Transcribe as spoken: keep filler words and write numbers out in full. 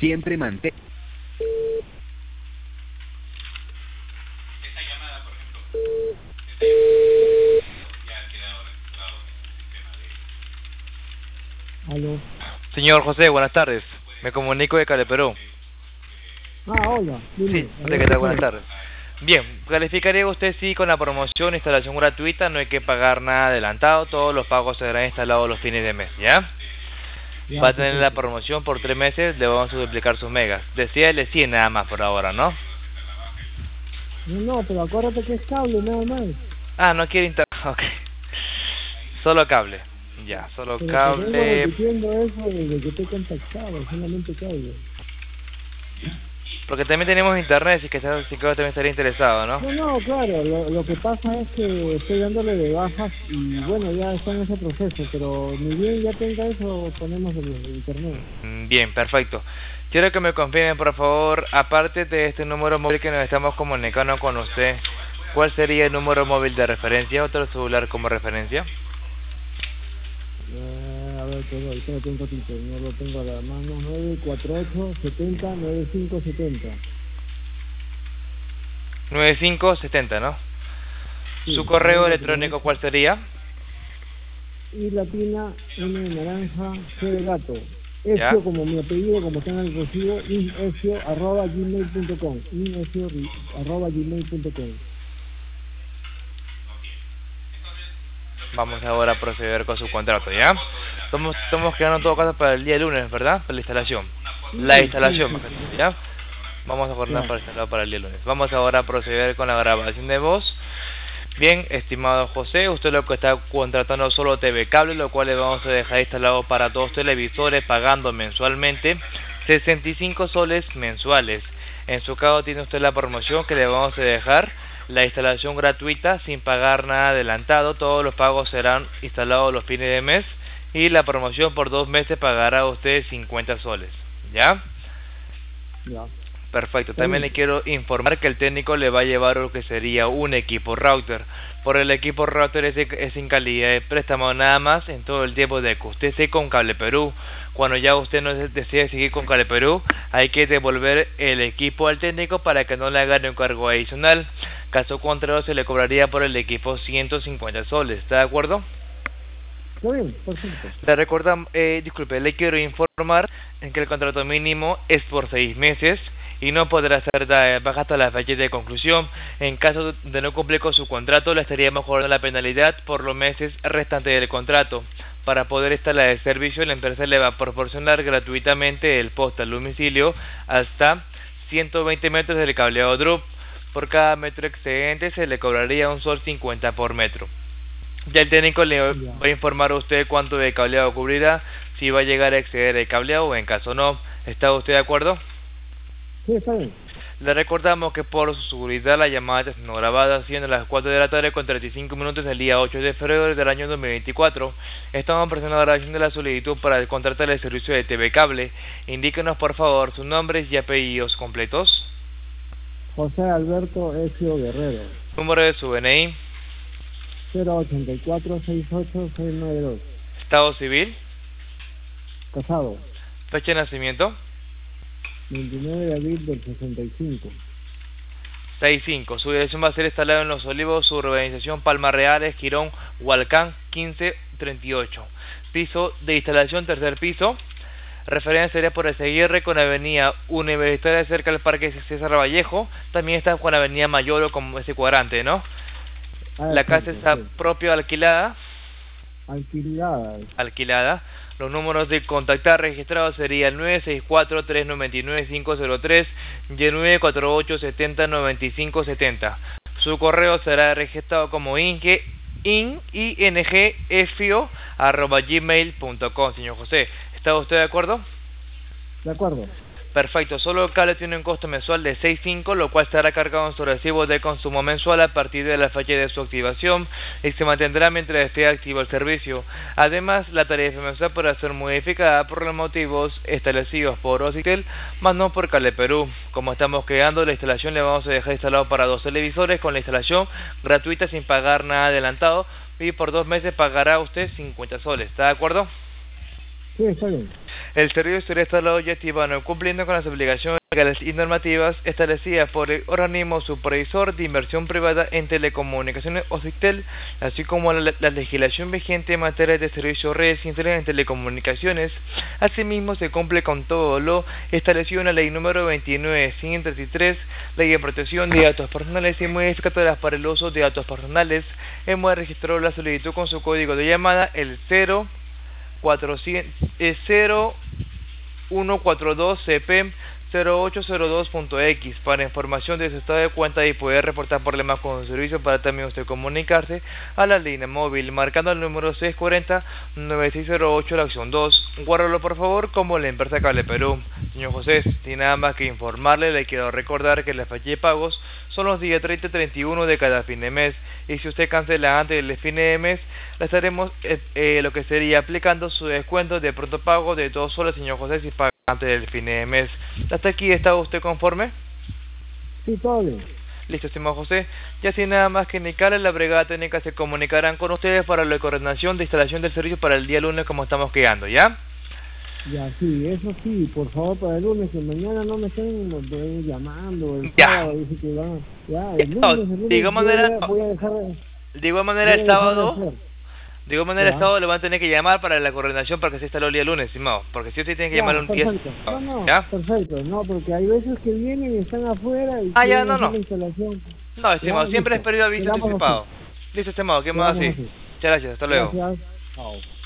Siempre mantén... Esta llamada, por ejemplo, esta llamada ya ha quedado registrado en el sistema de... Aló. Señor José, buenas tardes. Me comunico de Cali, Perú. Ah, hola. Dime. Sí, José, ¿qué tal? Buenas tardes. Bien, calificaría usted sí con la promoción, instalación gratuita, no hay que pagar nada adelantado, todos los pagos serán instalados los fines de mes, ¿ya? Ya, Va a tener la perfecto. promoción por tres meses, le vamos a duplicar sus megas. Decíale cien nada más por ahora, ¿no? No, no, pero acuérdate que es cable, nada más. Ah, no quiere internet, ok. Solo cable, ya, solo Pero te vengo cable. repitiendo eso desde que te he contactado, solamente cable. Porque también tenemos internet, si que si que usted también estaría interesado, ¿no? No, no, claro, lo, lo que pasa es que estoy dándole de bajas y bueno, ya está en ese proceso, pero ni bien ya tenga eso, ponemos el, el internet. Mm, Bien, perfecto. Quiero que me confirmen, por favor, aparte de este número móvil que nos estamos comunicando con usted, ¿cuál sería el número móvil de referencia? ¿Otro celular como referencia? Eh, a ver, pero espérate un ratito, no lo tengo a la mano, nueve cuatro ocho, setenta, noventa y cinco setenta. noventa y cinco setenta, ¿no? Sí, ¿Su correo nueve cuatro electrónico ocho. cuál sería? Y latina, N de naranja, G de gato. Ya. Ezio como mi apellido, como está en el recibo, inezio arroba gmail punto com. Inezio arroba gmail punto com. Vamos ahora a proceder con su contrato, ¿ya? Estamos, estamos quedando en todo caso para el día lunes, ¿verdad? Para la instalación. La Sí, instalación, sí, mejor sí. dicho, ¿ya? Vamos a coordinar Ya. para instalar para el día lunes. Vamos ahora a proceder con la grabación de voz. Bien, estimado José, usted lo que está contratando solo T V cable, lo cual le vamos a dejar instalado para dos televisores pagando mensualmente sesenta y cinco soles mensuales. En su caso tiene usted la promoción que le vamos a dejar la instalación gratuita sin pagar nada adelantado, todos los pagos serán instalados los fines de mes y la promoción por dos meses pagará usted cincuenta soles, ¿ya? Ya. Perfecto, también le quiero informar que el técnico le va a llevar lo que sería un equipo router. Por el equipo router es, es sin calidad de préstamo nada más en todo el tiempo de que usted esté con Cable Perú. Cuando ya usted no desee seguir con Cable Perú, hay que devolver el equipo al técnico para que no le hagan un cargo adicional. Caso contrario se le cobraría por el equipo ciento cincuenta soles, ¿está de acuerdo? Está bien, perfecto. Le recuerda, eh, disculpe, le quiero informar en que el contrato mínimo es por seis meses y no podrá ser da- baja hasta la fecha de conclusión. En caso de no cumplir con su contrato, le estaríamos cobrando la penalidad por los meses restantes del contrato. Para poder instalar el servicio, la empresa le va a proporcionar gratuitamente el poste al domicilio hasta ciento veinte metros del cableado D R U P. Por cada metro excedente se le cobraría un sol cincuenta por metro. Ya el técnico le Ya. va a informar a usted cuánto de cableado cubrirá, si va a llegar a exceder el cableado o en caso no. ¿Está usted de acuerdo? Sí, está bien. Le recordamos que por su seguridad la llamada está siendo grabada siendo las cuatro de la tarde con treinta y cinco minutos del día ocho de febrero del año dos mil veinticuatro. Estamos presentando la grabación de la solicitud para contratar el servicio de T V Cable. Indíquenos por favor sus nombres y apellidos completos, José Alberto Ezio Guerrero. número de su D N I, cero ochenta y cuatro, sesenta y ocho, seiscientos noventa y dos. estado civil, Casado. fecha de nacimiento, veintinueve de abril del sesenta y cinco. sesenta y cinco. Su dirección va a ser instalada en Los Olivos, su urbanización Palmas Reales, Girón, Hualcán, quince treinta y ocho. Piso de instalación, tercer piso. Referencia sería por S I R con Avenida Universitaria cerca del Parque César Vallejo. También está con Avenida Mayoro como ese cuadrante, ¿no? Ah, La casa exacto, está sí. propia alquilada. Alquilada. alquilada. Los números de contactar registrados serían nueve seis cuatro, tres nueve nueve, cinco cero tres y nueve cuatro ocho, siete cero, nueve cinco siete cero. Su correo será registrado como inge, in, ingfio, arroba gmail punto com, señor José. ¿Está usted de acuerdo? De acuerdo. Perfecto, solo el cable tiene un costo mensual de seis punto cinco, lo cual estará cargado en su recibo de consumo mensual a partir de la fecha de su activación y se mantendrá mientras esté activo el servicio. Además, la tarifa mensual podrá ser modificada por los motivos establecidos por Ocitel, más no por Cable Perú. Como estamos creando la instalación, le vamos a dejar instalado para dos televisores con la instalación gratuita sin pagar nada adelantado y por dos meses pagará usted cincuenta soles. ¿Está de acuerdo? Sí, está bien. El servicio será instalado y activado cumpliendo con las obligaciones legales y normativas establecidas por el organismo supervisor de inversión privada en telecomunicaciones o SICTEL, así como la, la legislación vigente en materia de servicios redes internet en telecomunicaciones. Asimismo, se cumple con todo lo establecido en la ley número veintinueve mil ciento treinta y tres, ley de protección de datos personales y modificadoras para el uso de datos personales. Hemos registrado la solicitud con su código de llamada el cero cuatrocientos cero uno cuatro dos C P cero ocho cero dos punto X para información de su estado de cuenta y poder reportar problemas con su servicio. Para también usted comunicarse a la línea móvil marcando el número seis cuatro cero nueve seis cero ocho la opción dos. Guárdalo por favor como la empresa Cable Perú. Señor José, sin nada más que informarle, le quiero recordar que la fecha de pagos son los días treinta y treinta y uno de cada fin de mes, y si usted cancela antes del fin de mes, le estaremos eh, eh, lo que sería aplicando su descuento de pronto pago de dos soles, señor José, si paga antes del fin de mes. ¿Hasta aquí está usted conforme? Sí, todo bien. Listo, estimado José. Ya sin nada más que indicarle, la brigada técnica se comunicarán con ustedes para la coordinación de instalación del servicio para el día lunes como estamos quedando, ¿ya? Ya, sí, eso sí, por favor, para el lunes, que mañana no me estén eh, llamando, el Ya. sábado, dice que van, ya, el lunes, No, el lunes, de igual manera, voy a, voy a dejar, de igual manera el voy a dejar de sábado, hacer. de igual manera el Ya. sábado le van a tener que llamar para la coordinación para que se instale el día lunes, estimado, porque si usted tiene que Ya, llamar un día, perfecto. No, no, ¿ya? perfecto, no, porque hay veces que vienen y están afuera y Ah, ya, quieren no, hacer no. la instalación. No, estimado, Ya, siempre es listo. periodo de aviso Quedamos anticipado. así. Listo, estimado, ¿qué más Quedamos así? así. Muchas gracias, hasta luego. Gracias. Chao.